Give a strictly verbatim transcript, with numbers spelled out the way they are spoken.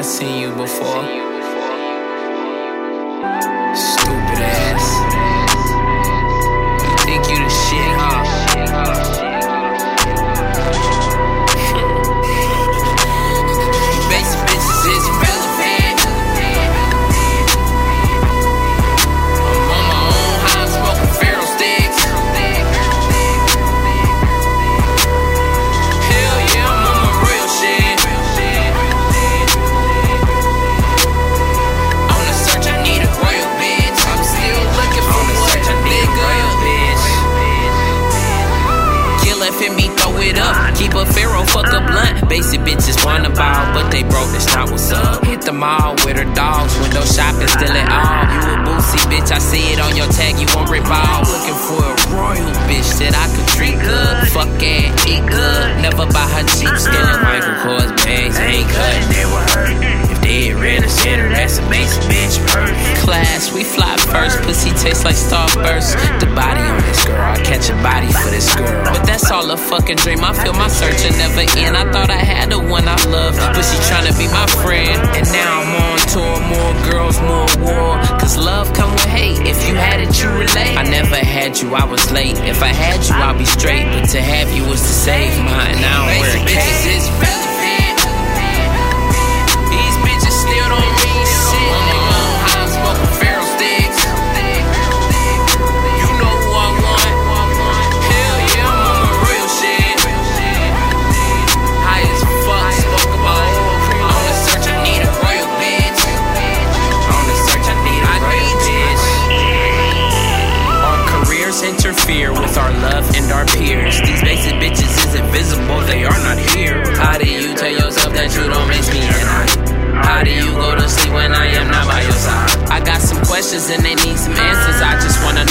I seen you before. Stupid ass. You think you the shit, huh? Basic bitches is irrelevant. I'm on my own high, smoking Pharaoh sticks. Hell yeah, I'm on my real shit. On the search, I need a royal bitch. I'm still looking for the search, I need a royal bitch. Kill F and me, throw it up. Keep a Pharaoh, fuck a blunt. Basic bitches want a ball, but they broke, that's not what's up. Hit the mall with her dogs, window shopping, still at all. You a boosie bitch, I see it on your tag, you won't rip all. Looking for a royal bitch that I could treat good. Fuck and eat good. Never buy her cheap, stealing Michael Kors bags, ain't cutting, they were hurting. If they ain't real as hitter, that's a basic bitch murder. Class, we fly first, pussy tastes like Starburst. The body on this girl, I catch a body for this girl. But that's all a fucking dream, I feel my search will never end. I thought I had the one I loved, but she tryna be my friend. And now I'm on tour, more girls, more war. Cause love come with hate, if you had it, you relate. I never had you, I was late. If I had you, I'll be straight. But to have you was to save mine, now I'm wearing cases. These bitches still don't mean shit. On my own high, smoking Pharaoh sticks. You know who I want. Hell yeah, I'm on my real shit. High as fuck, smoke about oil cream. On the search, I need a royal bitch. On the search, I need a royal bitch. Our careers interfere with our love and our peers. These basic bitches is invisible, they are not here. How do you tell yourself that you don't miss me and I? How do you go to sleep when I am not by your side? I got some questions and they need some answers. I just wanna